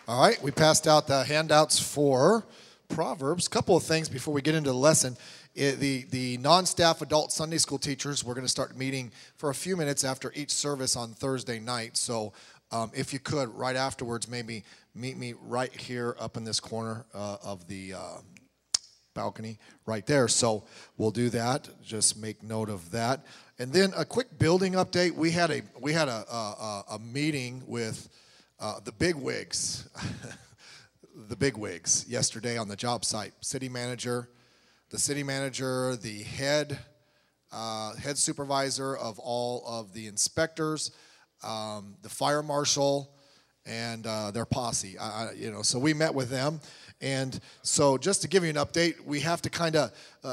All right, we passed out the handouts for Proverbs. A couple of things before we get into the lesson. The non-staff adult Sunday school teachers, we're going to start meeting for a few minutes after each service on Thursday night. So if you could, right afterwards, maybe meet me right here up in this corner of the balcony right there. So we'll do that. Just make note of that. And then a quick building update. We had a meeting with the bigwigs, the bigwigs yesterday on the job site. The city manager, the head supervisor of all of the inspectors, the fire marshal, and their posse. So we met with them, and so just to give you an update, we have to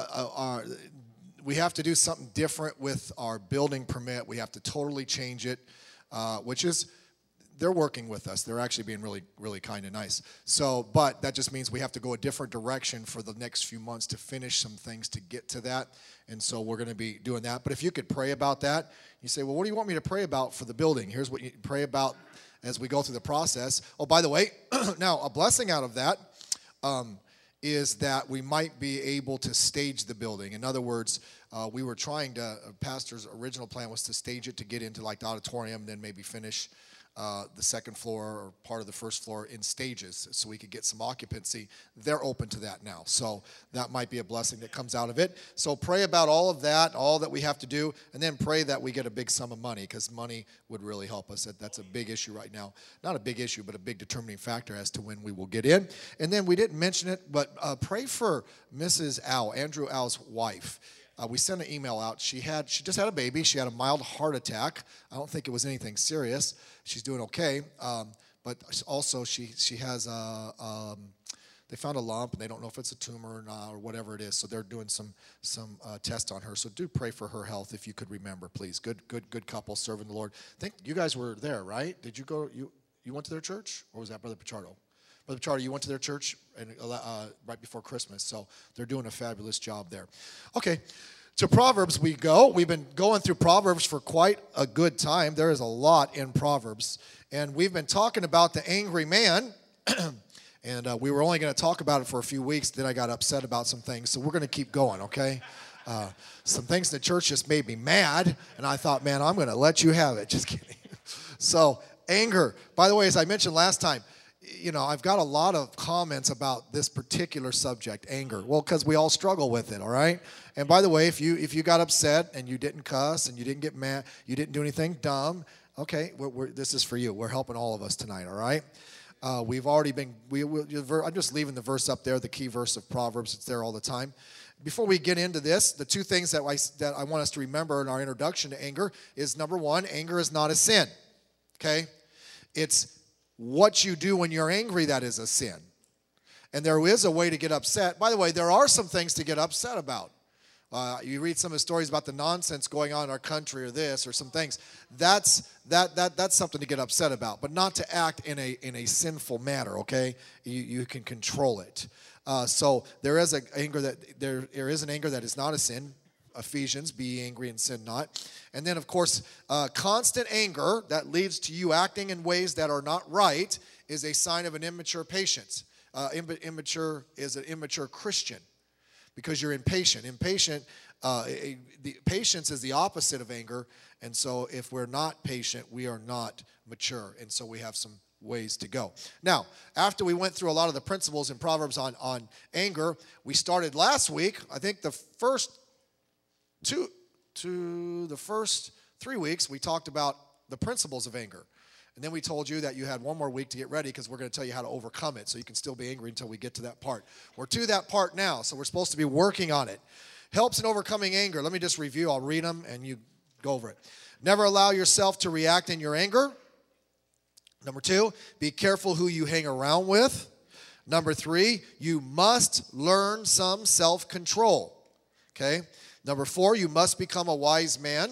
we have to do something different with our building permit. We have to totally change it, which is. They're working with us. They're actually being really, really kind and nice. So, but that just means we have to go a different direction for the next few months to finish some things to get to that. And so we're going to be doing that. But if you could pray about that, you say, well, what do you want me to pray about for the building? Here's what you pray about as we go through the process. Oh, by the way, now a blessing out of that is that we might be able to stage the building. In other words, we were trying to, pastor's original plan was to stage it to get into like the auditorium, then maybe finish the second floor or part of the first floor in stages so we could get some occupancy. They're open to that now. So that might be a blessing that comes out of it. So pray about all of that, all that we have to do, and then pray that we get a big sum of money because money would really help us. That's a big issue right now. Not a big issue, but a big determining factor as to when we will get in. And then we didn't mention it, but pray for Mrs. Al, Andrew Al's wife. We sent an email out. She just had a baby. She had a mild heart attack. I don't think it was anything serious. She's doing okay. But also she has they found a lump, and they don't know if it's a tumor or not or whatever it is. So they're doing some tests on her. So do pray for her health if you could remember, please. Good couple serving the Lord. I think you guys were there, right? Did you go? You went to their church, or was that Brother Pichardo? Brother Pichardo, you went to their church right before Christmas, so they're doing a fabulous job there. Okay, to Proverbs we go. We've been going through Proverbs for quite a good time. There is a lot in Proverbs, and we've been talking about the angry man, and we were only going to talk about it for a few weeks, then I got upset about some things, so we're going to keep going, okay? Some things in the church just made me mad, and I thought, man, I'm going to let you have it. Just kidding. So, anger. By the way, as I mentioned last time, I've got a lot of comments about this particular subject, anger. Well, because we all struggle with it, all right? And by the way, if you got upset and you didn't cuss and you didn't get mad, you didn't do anything dumb, okay, this is for you. We're helping all of us tonight, all right? We've already been, I'm just leaving the verse up there, the key verse of Proverbs. It's there all the time. Before we get into this, the two things that I want us to remember in our introduction to anger is, number one, anger is not a sin, okay? It's what you do when you're angry that is a sin. And there is a way to get upset. By the way, there are some things to get upset about. You read some of the stories about the nonsense going on in our country or this or some things. That's something to get upset about, but not to act in a sinful manner, okay? You can control it. So there is an anger that is not a sin. Ephesians, be angry and sin not. And then, of course, constant anger that leads to you acting in ways that are not right is a sign of an immature patience. Immature is an immature Christian because you're impatient. Patience is the opposite of anger, and so if we're not patient, we are not mature, and so we have some ways to go. Now, after we went through a lot of the principles in Proverbs on anger, we started last week, I think the first 3 weeks, we talked about the principles of anger. And then we told you that you had one more week to get ready because we're going to tell you how to overcome it so you can still be angry until we get to that part. We're to that part now, so we're supposed to be working on it. Helps in overcoming anger. Let me just review. I'll read them and you go over it. Never allow yourself to react in your anger. Number 2, be careful who you hang around with. Number 3, you must learn some self-control. Okay? Number 4, you must become a wise man.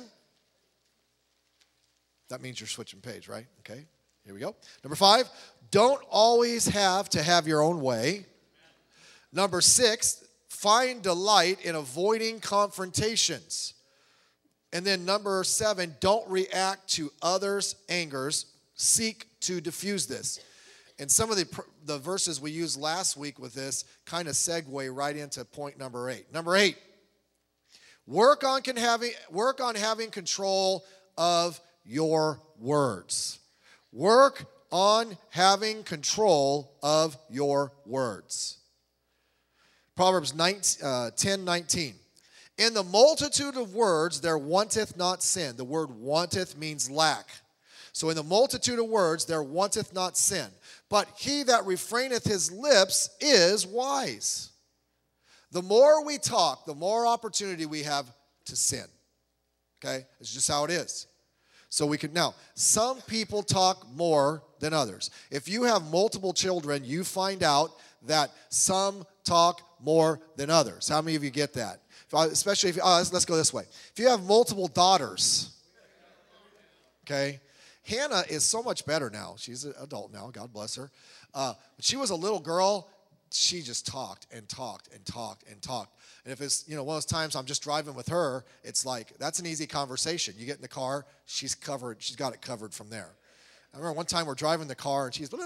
That means you're switching page, right? Okay, here we go. Number 5, don't always have to have your own way. Number 6, find delight in avoiding confrontations. And then number 7, don't react to others' angers. Seek to diffuse this. And some of the verses we used last week with this kind of segue right into point number 8. Number 8, work on having control of your words. Work on having control of your words. Proverbs 10:19. In the multitude of words there wanteth not sin. The word wanteth means lack. So in the multitude of words there wanteth not sin. But he that refraineth his lips is wise. The more we talk, the more opportunity we have to sin. Okay? It's just how it is. So we can, now, some people talk more than others. If you have multiple children, you find out that some talk more than others. How many of you get that? Especially if, let's go this way. If you have multiple daughters, okay? Hannah is so much better now. She's an adult now, God bless her. When she was a little girl, she just talked and talked and talked and talked. And if it's, one of those times I'm just driving with her, it's like, that's an easy conversation. You get in the car, she's got it covered from there. I remember one time we're driving the car and she's, and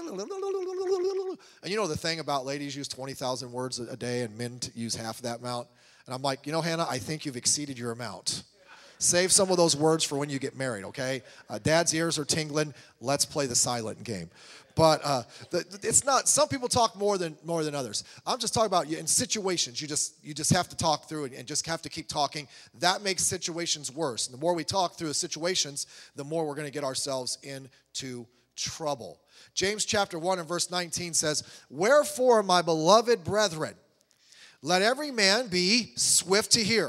you know the thing about ladies use 20,000 words a day and men use half of that amount. And I'm like, Hannah, I think you've exceeded your amount. Save some of those words for when you get married, okay? Dad's ears are tingling. Let's play the silent game. But it's not. Some people talk more than others. I'm just talking about in situations. You just have to talk through it and just have to keep talking. That makes situations worse. And the more we talk through the situations, the more we're going to get ourselves into trouble. James chapter 1 and verse 19 says, "Wherefore, my beloved brethren, let every man be swift to hear,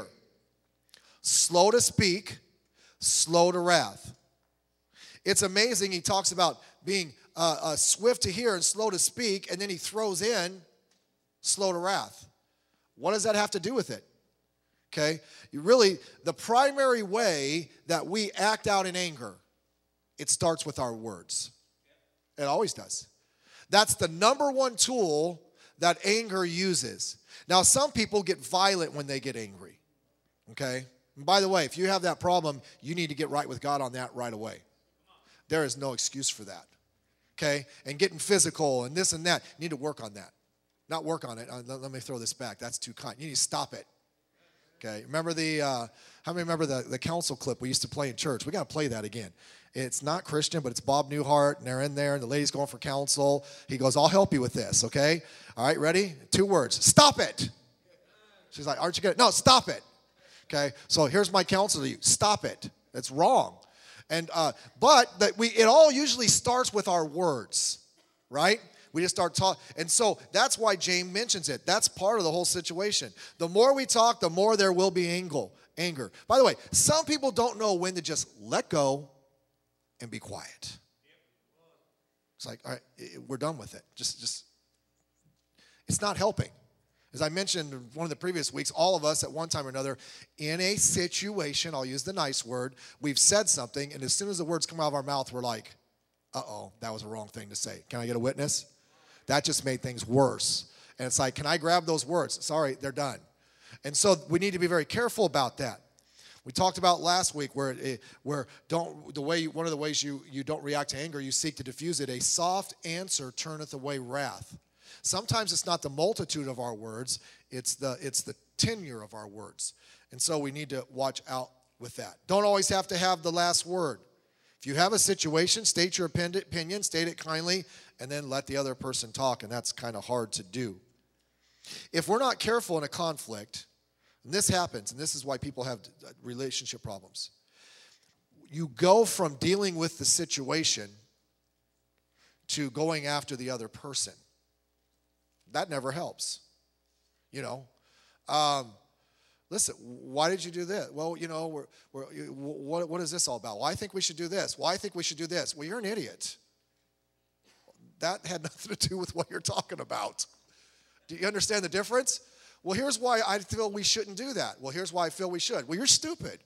slow to speak, slow to wrath." It's amazing. He talks about being swift to hear and slow to speak, and then he throws in slow to wrath. What does that have to do with it? Okay? The primary way that we act out in anger, it starts with our words. It always does. That's the number one tool that anger uses. Now, some people get violent when they get angry. Okay? And by the way, if you have that problem, you need to get right with God on that right away. There is no excuse for that. Okay? And getting physical and this and that, you need to work on that. Not work on it. Let me throw this back. That's too kind. You need to stop it. Okay? Remember how many remember the council clip we used to play in church? We got to play that again. It's not Christian, but it's Bob Newhart, and they're in there, and the lady's going for counsel. He goes, "I'll help you with this, okay? All right, ready? 2 words. Stop it." She's like, "Aren't you good?" "No, stop it." Okay? So here's my counsel to you. Stop it. It's wrong. And it all usually starts with our words, right? We just start talking. And so that's why James mentions it. That's part of the whole situation. The more we talk, the more there will be anger. By the way, some people don't know when to just let go and be quiet. It's like, all right, we're done with it. Just it's not helping. As I mentioned in one of the previous weeks, all of us at one time or another, in a situation, I'll use the nice word, we've said something, and as soon as the words come out of our mouth, we're like, uh-oh, that was a wrong thing to say. Can I get a witness? That just made things worse. And it's like, can I grab those words? Sorry, they're done. And so we need to be very careful about that. We talked about last week one of the ways you don't react to anger, you seek to diffuse it. A soft answer turneth away wrath. Sometimes it's not the multitude of our words, it's the tenure of our words. And so we need to watch out with that. Don't always have to have the last word. If you have a situation, state your opinion, state it kindly, and then let the other person talk, and that's kind of hard to do. If we're not careful in a conflict, and this happens, and this is why people have relationship problems, you go from dealing with the situation to going after the other person. That never helps. Listen, why did you do this? Well, what is this all about? Well, I think we should do this. Well, I think we should do this. Well, you're an idiot. That had nothing to do with what you're talking about. Do you understand the difference? Well, here's why I feel we shouldn't do that. Well, here's why I feel we should. Well, you're stupid.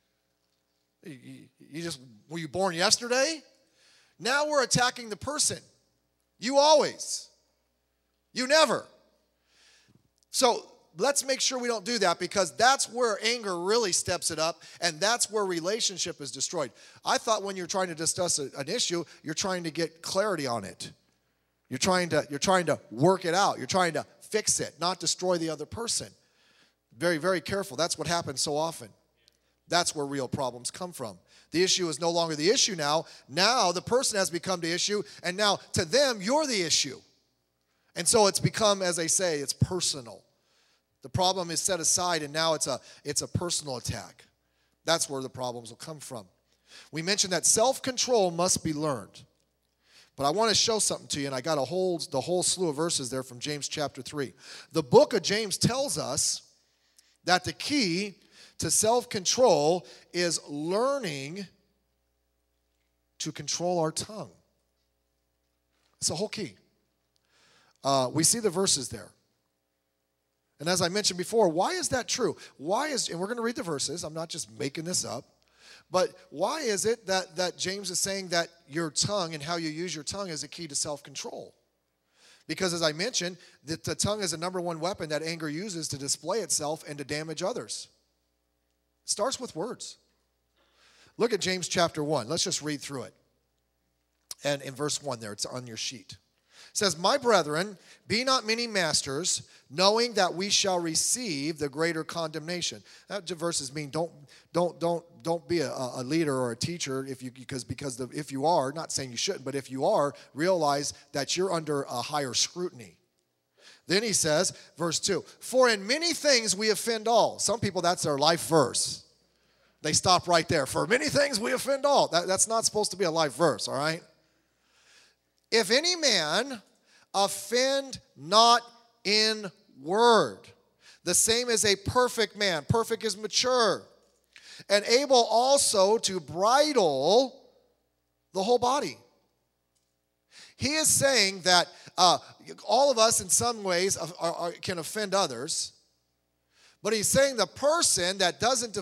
Were you born yesterday? Now we're attacking the person. You always. You never. So let's make sure we don't do that, because that's where anger really steps it up, and that's where relationship is destroyed. I thought when you're trying to discuss an issue, you're trying to get clarity on it. You're trying to work it out. You're trying to fix it, not destroy the other person. Very, very careful. That's what happens so often. That's where real problems come from. The issue is no longer the issue now. Now the person has become the issue, and now to them, you're the issue. And so it's become, as they say, it's personal. The problem is set aside, and now it's a personal attack. That's where the problems will come from. We mentioned that self-control must be learned. But I want to show something to you, and I got the whole slew of verses there from James chapter 3. The book of James tells us that the key to self-control is learning to control our tongue. It's the whole key. We see the verses there. And as I mentioned before, why is that true? And we're going to read the verses. I'm not just making this up. But why is it that James is saying that your tongue and how you use your tongue is a key to self-control? Because as I mentioned, the tongue is the number one weapon that anger uses to display itself and to damage others. It starts with words. Look at James chapter 1. Let's just read through it. And in verse 1 there, it's on your sheet. It says, "My brethren, be not many masters, knowing that we shall receive the greater condemnation." That verses mean don't be a leader or a teacher if you are, not saying you shouldn't, but if you are, realize that you're under a higher scrutiny. Then he says, verse 2, "For in many things we offend all." Some people, that's their life verse. They stop right there. For many things we offend all. That's not supposed to be a life verse, all right? "If any man offend not in word, the same as a perfect man." Perfect is mature. "And able also to bridle the whole body." He is saying that all of us in some ways can offend others. But he's saying the person that doesn't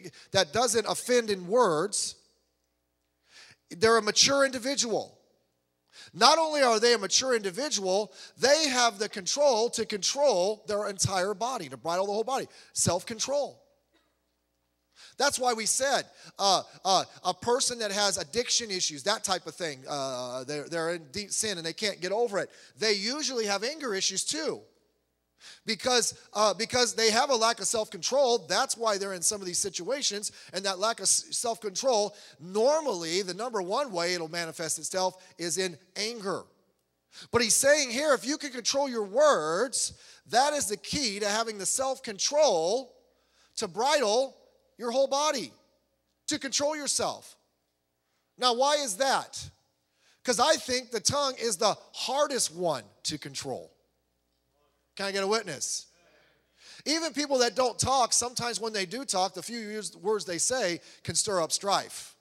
offend in words, they're a mature individual. Not only are they a mature individual, they have the control to control their entire body, to bridle the whole body. Self-control. That's why we said a person that has addiction issues, that type of thing, they're in deep sin and they can't get over it. They usually have anger issues too. Because they have a lack of self-control. That's why they're in some of these situations. And that lack of self-control, normally the number one way it'll manifest itself is in anger. But he's saying here, if you can control your words, that is the key to having the self-control to bridle your whole body, to control yourself. Now, why is that? Because I think the tongue is the hardest one to control. Can I get a witness? Even people that don't talk, sometimes when they do talk, the few words they say can stir up strife.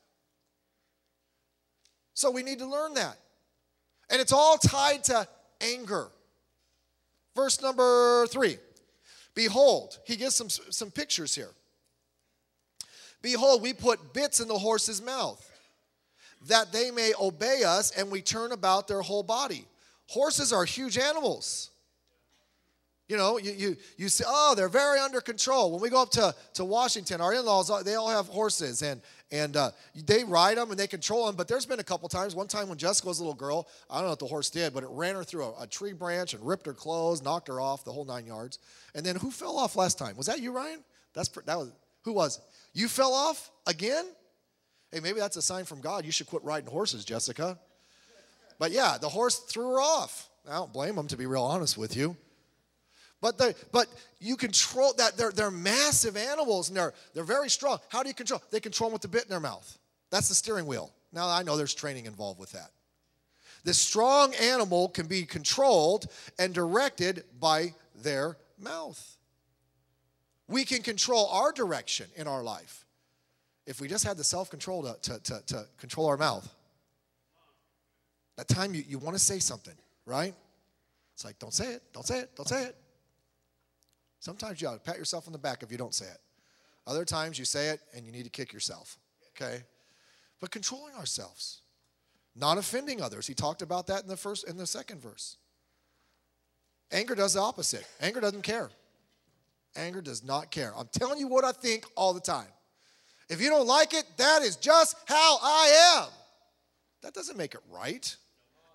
So we need to learn that. And it's all tied to anger. Verse number 3. "Behold," he gives some pictures here. "Behold, we put bits in the horse's mouth, that they may obey us, and we turn about their whole body." Horses are huge animals. You know, you say, oh, they're very under control. When we go up to Washington, our in-laws, they all have horses, and they ride them and they control them. But there's been a couple times, one time when Jessica was a little girl, I don't know what the horse did, but it ran her through a tree branch and ripped her clothes, knocked her off, the whole 9 yards. And then who fell off last time? Was that you, Ryan? Who was it? You fell off again? Hey, maybe that's a sign from God. You should quit riding horses, Jessica. But yeah, the horse threw her off. I don't blame them, to be real honest with you. But you control that. They're massive animals, and they're very strong. How do you control? They control them with the bit in their mouth. That's the steering wheel. Now, I know there's training involved with that. This strong animal can be controlled and directed by their mouth. We can control our direction in our life if we just had the self-control to control our mouth. That time you want to say something, right? It's like, don't say it, don't say it, don't say it. Sometimes you ought to pat yourself on the back if you don't say it. Other times you say it and you need to kick yourself, okay? But controlling ourselves, not offending others. He talked about that in the second verse. Anger does the opposite. Anger doesn't care. Anger does not care. I'm telling you what I think all the time. If you don't like it, that is just how I am. That doesn't make it right.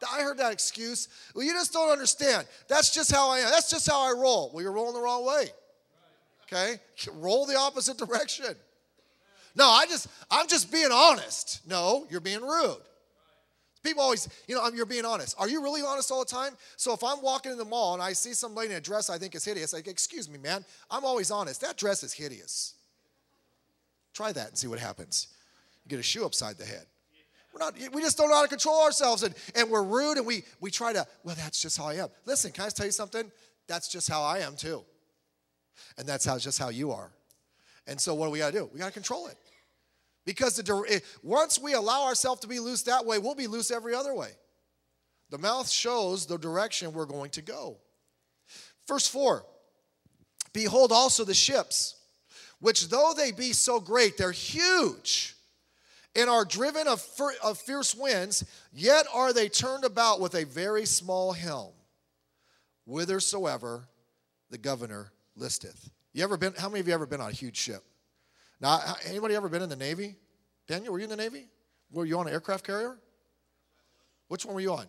I heard that excuse. Well, you just don't understand. That's just how I am. That's just how I roll. Well, you're rolling the wrong way. Okay? Roll the opposite direction. No, I'm just being honest. No, you're being rude. People always, you're being honest. Are you really honest all the time? So if I'm walking in the mall and I see some lady in a dress I think is hideous, like, excuse me, man, I'm always honest. That dress is hideous. Try that and see what happens. You get a shoe upside the head. We just don't know how to control ourselves, and we're rude, and we try to, well, that's just how I am. Listen, can I tell you something? That's just how I am too. And that's just how you are. And so what do we got to do? We got to control it. Because once we allow ourselves to be loose that way, we'll be loose every other way. The mouth shows the direction we're going to go. Verse 4, behold also the ships, which though they be so great, they're huge, and are driven of fierce winds, yet are they turned about with a very small helm, whithersoever the governor listeth. How many of you ever been on a huge ship? Now, anybody ever been in the Navy? Daniel, were you in the Navy? Were you on an aircraft carrier? Which one were you on?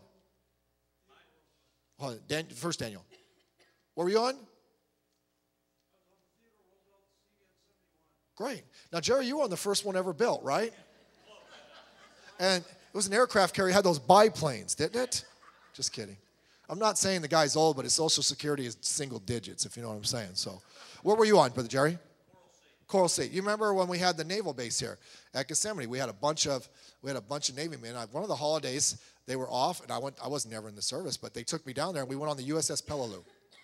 Oh, first Daniel. What were you on? Great. Now, Jerry, you were on the first one ever built, right? And it was an aircraft carrier. It had those biplanes, didn't it? Just kidding. I'm not saying the guy's old, but his Social Security is single digits, if you know what I'm saying. So, what were you on, Brother Jerry? Coral Sea. You remember when we had the naval base here at Gethsemane? We had a bunch of Navy men. One of the holidays they were off, and I wasn't never in the service, but they took me down there, and we went on the USS Peleliu.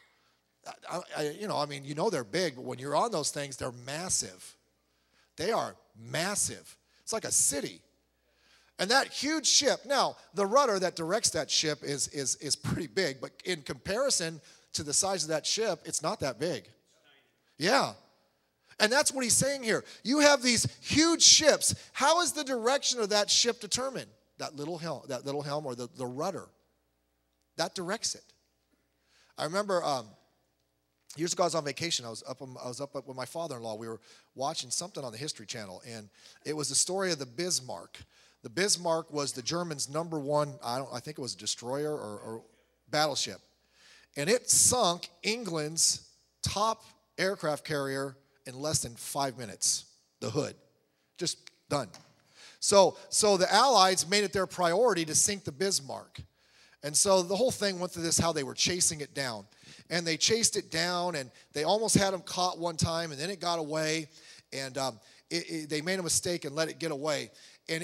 They're big, but when you're on those things, they're massive. They are massive. It's like a city. And that huge ship, now, the rudder that directs that ship is pretty big, but in comparison to the size of that ship, it's not that big. Yeah. And that's what he's saying here. You have these huge ships. How is the direction of that ship determined? That little helm or the rudder. That directs it. I remember years ago I was on vacation. I was up with my father-in-law. We were watching something on the History Channel, and it was the story of the Bismarck. The Bismarck was the Germans' number one, I think it was a destroyer or battleship. And it sunk England's top aircraft carrier in less than 5 minutes. The Hood. Just done. So the Allies made it their priority to sink the Bismarck. And so the whole thing went through this, how they were chasing it down. And they chased it down, and they almost had them caught one time, and then it got away. And they made a mistake and let it get away. And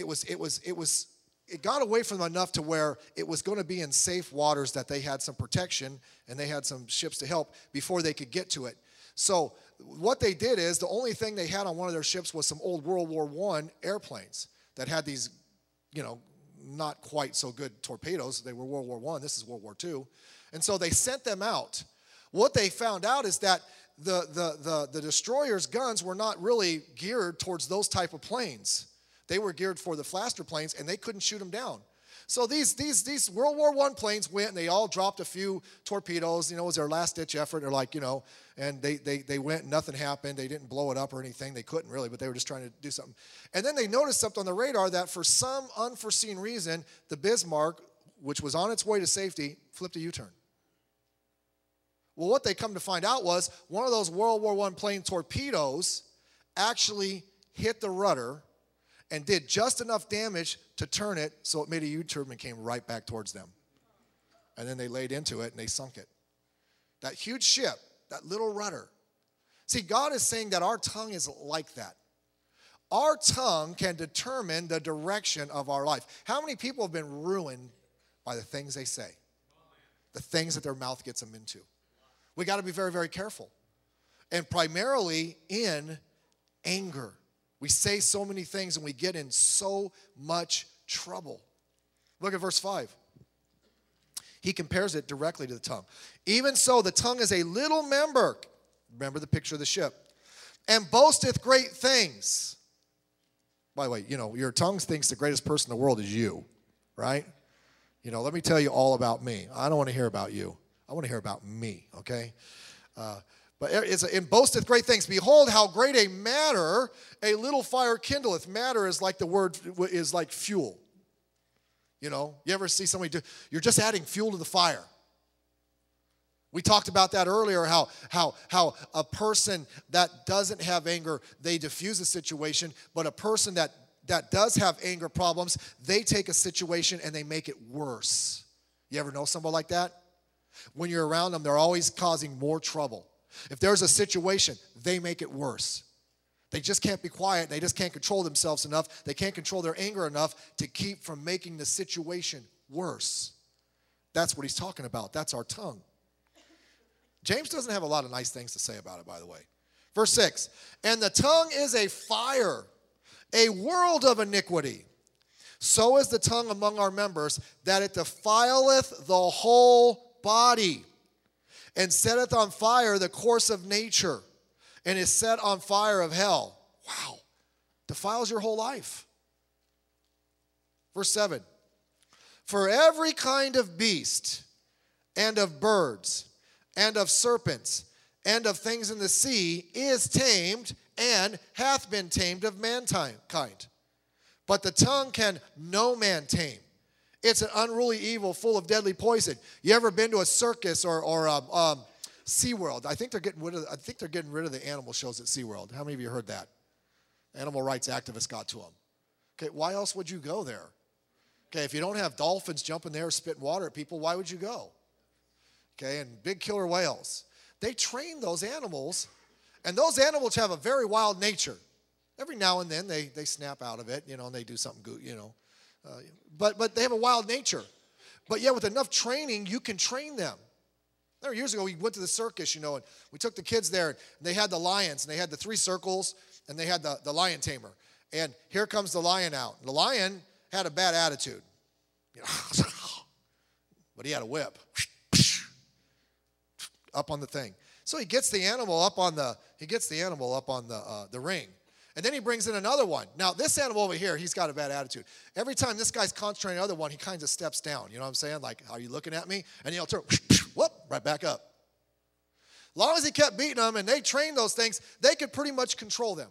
it got away from them enough to where it was going to be in safe waters, that they had some protection and they had some ships to help before they could get to it. So what they did is, the only thing they had on one of their ships was some old World War I airplanes that had these, not quite so good torpedoes. They were World War I. This is World War II. And so they sent them out. What they found out is that the destroyer's guns were not really geared towards those type of planes. They were geared for the faster planes, and they couldn't shoot them down. So these World War I planes went, and they all dropped a few torpedoes. It was their last-ditch effort. They're like, and they went, and nothing happened. They didn't blow it up or anything. They couldn't really, but they were just trying to do something. And then they noticed something on the radar, that for some unforeseen reason, the Bismarck, which was on its way to safety, flipped a U-turn. Well, what they come to find out was one of those World War I plane torpedoes actually hit the rudder and did just enough damage to turn it so it made a U-turn and came right back towards them. And then they laid into it and they sunk it. That huge ship, that little rudder. See, God is saying that our tongue is like that. Our tongue can determine the direction of our life. How many people have been ruined by the things they say? The things that their mouth gets them into. We got to be very, very careful. And primarily in anger. We say so many things and we get in so much trouble. Look at verse 5. He compares it directly to the tongue. Even so, the tongue is a little member. Remember the picture of the ship. And boasteth great things. By the way, your tongue thinks the greatest person in the world is you, right? Let me tell you all about me. I don't want to hear about you. I want to hear about me, okay? But it boasteth great things. Behold, how great a matter a little fire kindleth. Matter is like the word, is like fuel. You know, you ever see somebody do, you're just adding fuel to the fire. We talked about that earlier, how a person that doesn't have anger, they diffuse a situation, but a person that does have anger problems, they take a situation and they make it worse. You ever know somebody like that? When you're around them, they're always causing more trouble. If there's a situation, they make it worse. They just can't be quiet. They just can't control themselves enough. They can't control their anger enough to keep from making the situation worse. That's what he's talking about. That's our tongue. James doesn't have a lot of nice things to say about it, by the way. Verse 6, and the tongue is a fire, a world of iniquity. So is the tongue among our members, that it defileth the whole body, and setteth on fire the course of nature, and is set on fire of hell. Wow. Defiles your whole life. Verse 7. For every kind of beast, and of birds, and of serpents, and of things in the sea is tamed, and hath been tamed of mankind. But the tongue can no man tame. It's an unruly evil full of deadly poison. You ever been to a circus or SeaWorld? I think they're getting rid of the animal shows at SeaWorld. How many of you heard that? Animal rights activists got to them. Okay, why else would you go there? Okay, if you don't have dolphins jumping there spitting water at people, why would you go? Okay, and big killer whales. They train those animals, and those animals have a very wild nature. Every now and then they snap out of it, you know, and they do something good, you know. But they have a wild nature. But yeah, with enough training, you can train them. There years ago, we went to the circus, you know, and we took the kids there, and they had the lions, and they had the 3 circles, and they had the lion tamer. And here comes the lion out. The lion had a bad attitude, you know, but he had a whip up on the thing. So he gets the animal up on the ring. And then he brings in another one. Now, this animal over here, he's got a bad attitude. Every time this guy's concentrating on the other one, he kind of steps down. You know what I'm saying? Like, are you looking at me? And he'll turn, whoop, right back up. As long as he kept beating them and they trained those things, they could pretty much control them.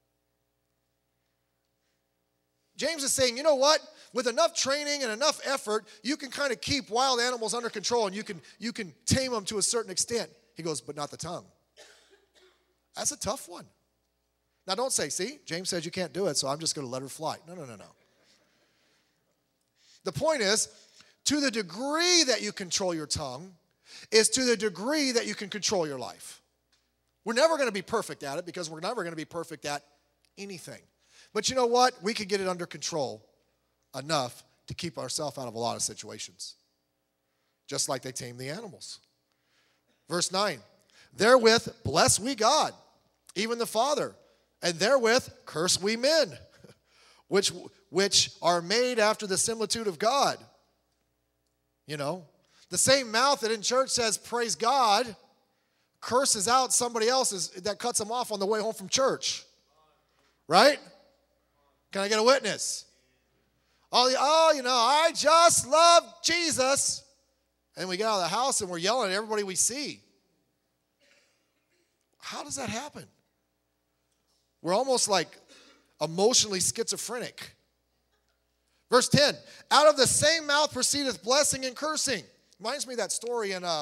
James is saying, you know what? With enough training and enough effort, you can kind of keep wild animals under control, and you can tame them to a certain extent. He goes, but not the tongue. That's a tough one. Now, don't say, see, James says you can't do it, so I'm just going to let her fly. No. The point is, to the degree that you control your tongue is to the degree that you can control your life. We're never going to be perfect at it because we're never going to be perfect at anything. But you know what? We can get it under control enough to keep ourselves out of a lot of situations, just like they tame the animals. Verse 9, therewith bless we God, even the Father, and therewith curse we men, which are made after the similitude of God. You know, the same mouth that in church says, praise God, curses out somebody else's that cuts them off on the way home from church. Right? Can I get a witness? Oh, you know, I just love Jesus. And we get out of the house and we're yelling at everybody we see. How does that happen? We're almost like emotionally schizophrenic. Verse 10, out of the same mouth proceedeth blessing and cursing. Reminds me of that story in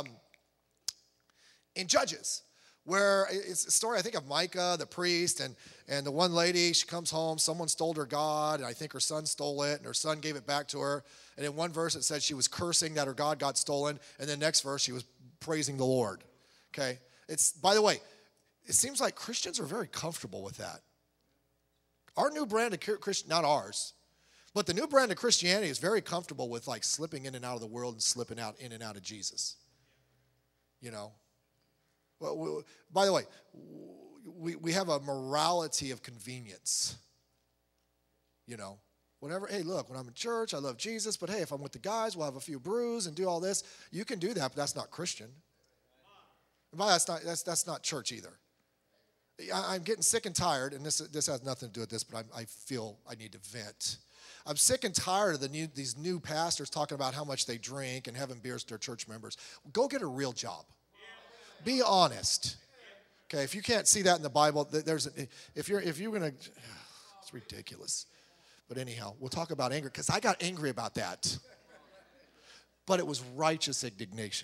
Judges, where it's a story, I think, of Micah, the priest, and the one lady, she comes home, someone stole her God, and I think her son stole it, and her son gave it back to her. And in one verse it said she was cursing that her God got stolen, and the next verse she was praising the Lord. Okay? It's, by the way, it seems like Christians are very comfortable with that. Our new brand of Christian, not ours, but the new brand of Christianity is very comfortable with like slipping in and out of the world and slipping out in and out of Jesus. You know? Well, by the way, we have a morality of convenience. You know? Whatever, hey, look, when I'm in church, I love Jesus, but hey, if I'm with the guys, we'll have a few brews and do all this. You can do that, but that's not Christian. And by that's not church either. I'm getting sick and tired, and this has nothing to do with this, but I feel I need to vent. I'm sick and tired of these new pastors talking about how much they drink and having beers to their church members. Go get a real job. Be honest. Okay, if you can't see that in the Bible, if you're going to, it's ridiculous. But anyhow, we'll talk about anger because I got angry about that. But it was righteous indignation.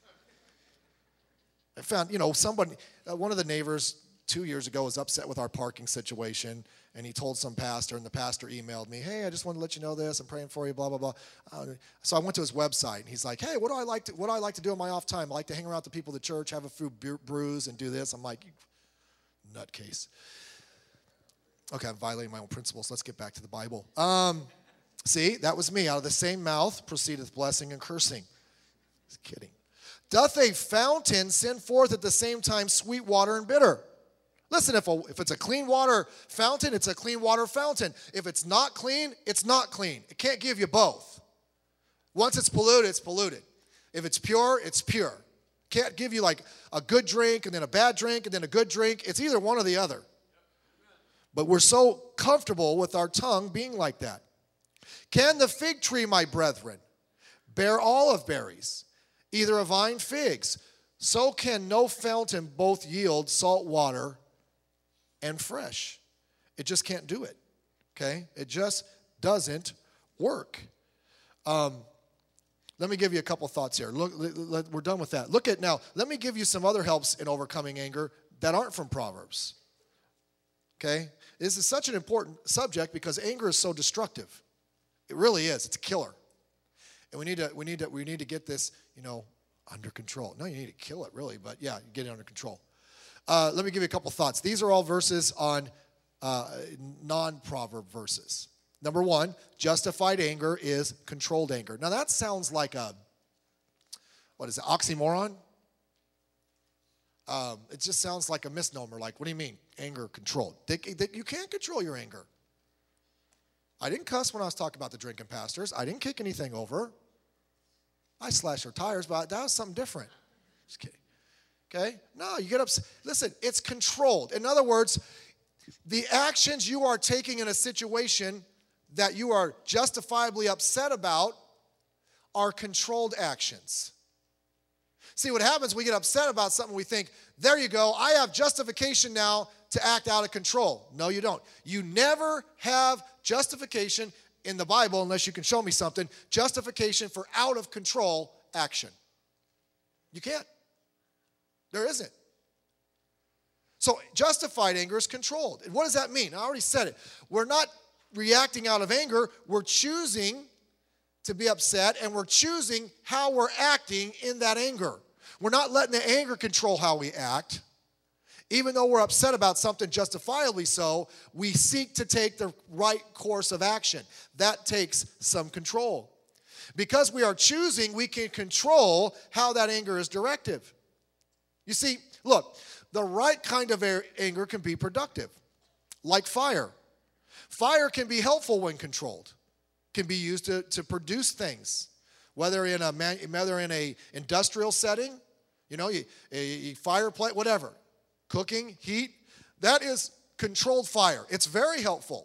I found, somebody, one of the neighbors 2 years ago was upset with our parking situation, and he told some pastor, and the pastor emailed me, hey, I just want to let you know this, I'm praying for you, blah, blah, blah. So I went to his website, and he's like, hey, what do I like to do in my off time? I like to hang around with the people of the church, have a few brews, and do this. I'm like, nutcase. Okay, I'm violating my own principles. Let's get back to the Bible. See, that was me. Out of the same mouth proceedeth blessing and cursing. Just kidding. Doth a fountain send forth at the same time sweet water and bitter? Listen, if it's a clean water fountain, it's a clean water fountain. If it's not clean, it's not clean. It can't give you both. Once it's polluted, it's polluted. If it's pure, it's pure. Can't give you like a good drink and then a bad drink and then a good drink. It's either one or the other. But we're so comfortable with our tongue being like that. Can the fig tree, my brethren, bear olive berries, either a vine figs? So can no fountain both yield salt water and fresh. It just can't do it, okay? It just doesn't work. Let me give you a couple thoughts here. Look, we're done with that. Look at now, let me give you some other helps in overcoming anger that aren't from Proverbs, okay? This is such an important subject because anger is so destructive. It really is. It's a killer. And we need to get this, under control. No, you need to kill it, really, but yeah, get it under control. Let me give you a couple thoughts. These are all verses on non-proverb verses. Number one, justified anger is controlled anger. Now that sounds like oxymoron? It just sounds like a misnomer. Like, what do you mean, anger controlled? You can't control your anger. I didn't cuss when I was talking about the drinking pastors. I didn't kick anything over. I slashed their tires, but that was something different. Just kidding. Okay? No, you get upset. Listen, it's controlled. In other words, the actions you are taking in a situation that you are justifiably upset about are controlled actions. See, what happens, we get upset about something, we think, there you go, I have justification now to act out of control. No, you don't. You never have justification in the Bible, unless you can show me something, justification for out of control action. You can't. There isn't. So justified anger is controlled. And what does that mean? I already said it. We're not reacting out of anger. We're choosing to be upset, and we're choosing how we're acting in that anger. We're not letting the anger control how we act. Even though we're upset about something, justifiably so, we seek to take the right course of action. That takes some control. Because we are choosing, we can control how that anger is directed. You see, look, the right kind of anger can be productive, like fire. Fire can be helpful when controlled, can be used to produce things, whether in a industrial setting, a fireplace, whatever. Cooking, heat, that is controlled fire. It's very helpful.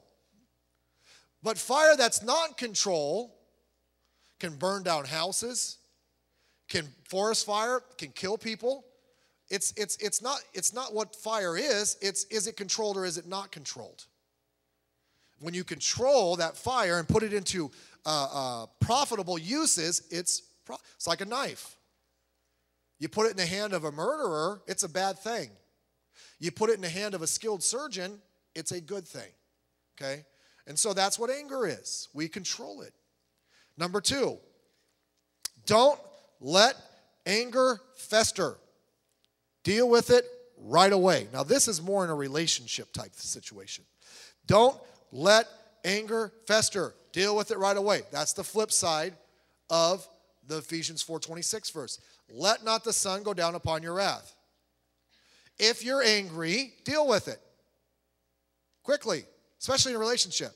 But fire that's not in control can burn down houses, forest fire can kill people. It's not what fire is. Is it controlled or is it not controlled? When you control that fire and put it into profitable uses, it's like a knife. You put it in the hand of a murderer, it's a bad thing. You put it in the hand of a skilled surgeon, it's a good thing, okay? And so that's what anger is. We control it. Number two, don't let anger fester. Deal with it right away. Now, this is more in a relationship type situation. Don't let anger fester. Deal with it right away. That's the flip side of the Ephesians 4:26 verse. Let not the sun go down upon your wrath. If you're angry, deal with it quickly, especially in a relationship.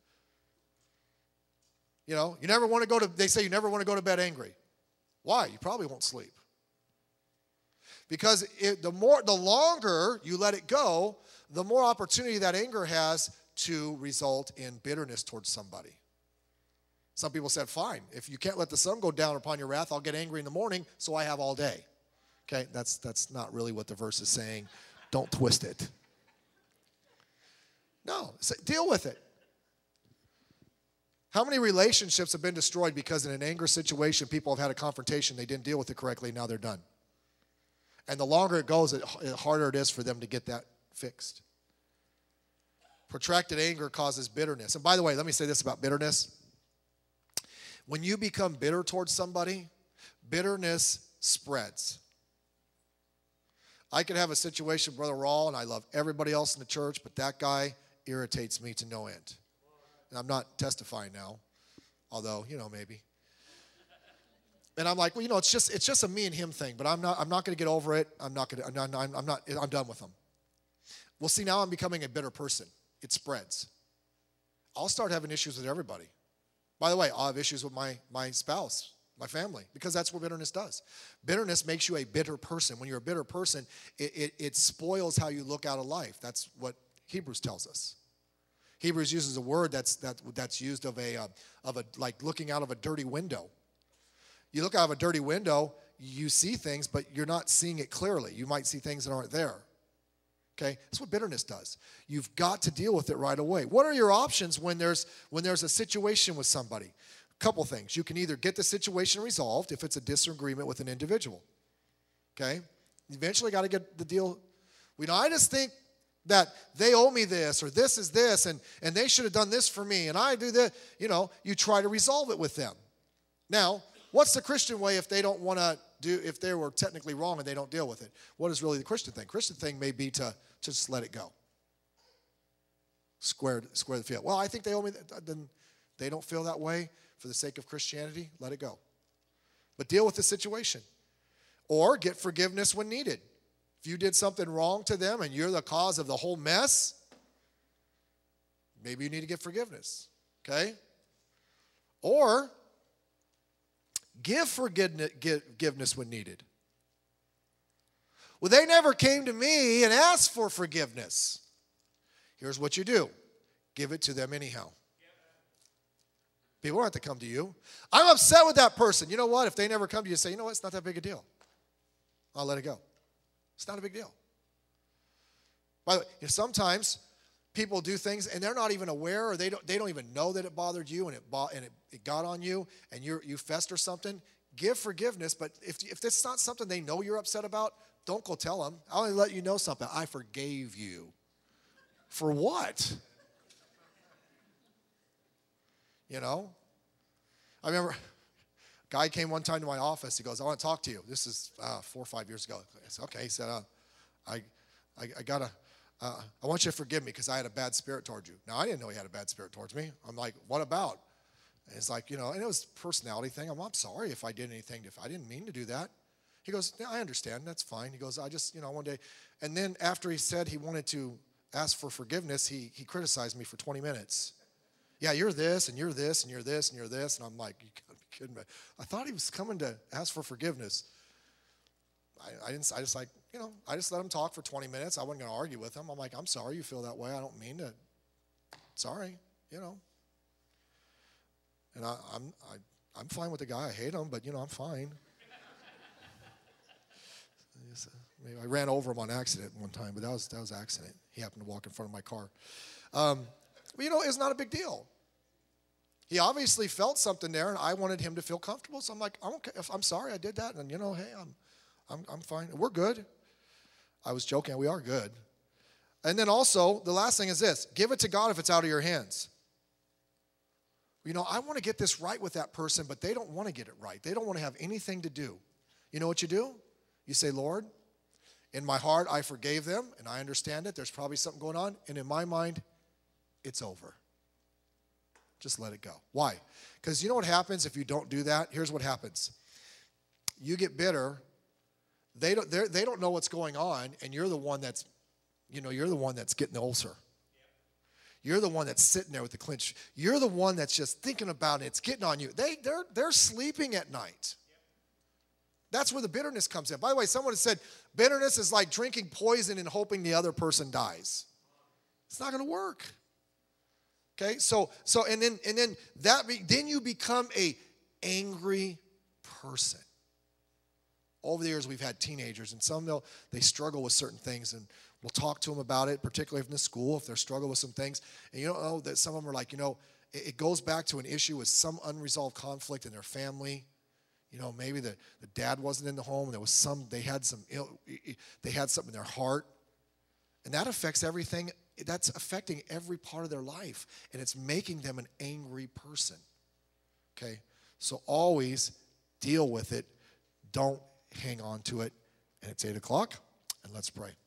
You never want to they say you never want to go to bed angry. Why? You probably won't sleep. Because the longer you let it go, the more opportunity that anger has to result in bitterness towards somebody. Some people said, fine, if you can't let the sun go down upon your wrath, I'll get angry in the morning, so I have all day. Okay, that's not really what the verse is saying. Don't twist it. No, deal with it. How many relationships have been destroyed because in an anger situation, people have had a confrontation, they didn't deal with it correctly, and now they're done. And the longer it goes, the harder it is for them to get that fixed. Protracted anger causes bitterness. And by the way, let me say this about bitterness. When you become bitter towards somebody, bitterness spreads. I could have a situation with Brother Rawl, and I love everybody else in the church, but that guy irritates me to no end. And I'm not testifying now, although, maybe. And I'm like, well, it's just a me and him thing, but I'm not going to get over it. I'm done with him. Well, see, now I'm becoming a bitter person. It spreads. I'll start having issues with everybody. By the way, I'll have issues with my spouse, my family, because that's what bitterness does. Bitterness makes you a bitter person. When you're a bitter person, it spoils how you look out of life. That's what Hebrews tells us. Hebrews uses a word that's used of like looking out of a dirty window. You look out of a dirty window, you see things, but you're not seeing it clearly. You might see things that aren't there. Okay? That's what bitterness does. You've got to deal with it right away. What are your options when there's a situation with somebody? A couple things. You can either get the situation resolved if it's a disagreement with an individual. Okay? You eventually got to get the deal. I just think that they owe me this, or this is this, and they should have done this for me, and I do that. You try to resolve it with them. Now, what's the Christian way if they don't want to if they were technically wrong and they don't deal with it? What is really the Christian thing? Christian thing may be to just let it go. Square the field. Well, I think they owe me that. Then they don't feel that way for the sake of Christianity. Let it go. But deal with the situation. Or get forgiveness when needed. If you did something wrong to them and you're the cause of the whole mess, maybe you need to get forgiveness. Okay? Or give forgiveness when needed. Well, they never came to me and asked for forgiveness. Here's what you do. Give it to them anyhow. People don't have to come to you. I'm upset with that person. You know what? If they never come to you, say, you know what? It's not that big a deal. I'll let it go. It's not a big deal. By the way, sometimes people do things and they're not even aware, or they don't even know that it bothered you and it got on you and you fester something. Give forgiveness, but if it's not something they know you're upset about, don't go tell them. I'll only let you know something. I forgave you. For what? I remember a guy came one time to my office. He goes, I want to talk to you. This is 4 or 5 years ago. I said, okay. He said, I want you to forgive me because I had a bad spirit towards you. Now, I didn't know he had a bad spirit towards me. I'm like, what about? And it's like, and it was a personality thing. I'm sorry if I did anything. If I didn't mean to do that. He goes, yeah, I understand. That's fine. He goes, I just, one day. And then after he said he wanted to ask for forgiveness, he criticized me for 20 minutes. Yeah, you're this, and you're this, and you're this, and you're this. And I'm like, you gotta be kidding me. I thought he was coming to ask for forgiveness. I just let him talk for 20 minutes. I wasn't going to argue with him. I'm like, I'm sorry you feel that way. I don't mean to. Sorry, And I'm fine with the guy. I hate him, but, I'm fine. Maybe I ran over him on accident one time, but that was accident. He happened to walk in front of my car. It's not a big deal. He obviously felt something there, and I wanted him to feel comfortable. So I'm like, I'm sorry I did that, and hey, I'm fine. We're good. I was joking. We are good. And then also, the last thing is this. Give it to God if it's out of your hands. I want to get this right with that person, but they don't want to get it right. They don't want to have anything to do. You know what you do? You say, Lord, in my heart, I forgave them, and I understand it. There's probably something going on, and in my mind, it's over. Just let it go. Why? Because you know what happens if you don't do that? Here's what happens. You get bitter. They don't know what's going on, and you're the one that's getting the ulcer. You're the one that's sitting there with the clench. You're the one that's just thinking about it. It's getting on you. They're sleeping at night. That's where the bitterness comes in. By the way, someone has said bitterness is like drinking poison and hoping the other person dies. It's not going to work. Okay, then you become a angry person. Over the years, we've had teenagers, and some they struggle with certain things, and we'll talk to them about it, particularly in the school if they're struggling with some things. And you don't know that some of them are like, it goes back to an issue with some unresolved conflict in their family. You know, maybe the dad wasn't in the home. They had something in their heart. And that affects everything. That's affecting every part of their life. And it's making them an angry person. Okay? So always deal with it. Don't hang on to it. And it's 8 o'clock, and let's pray.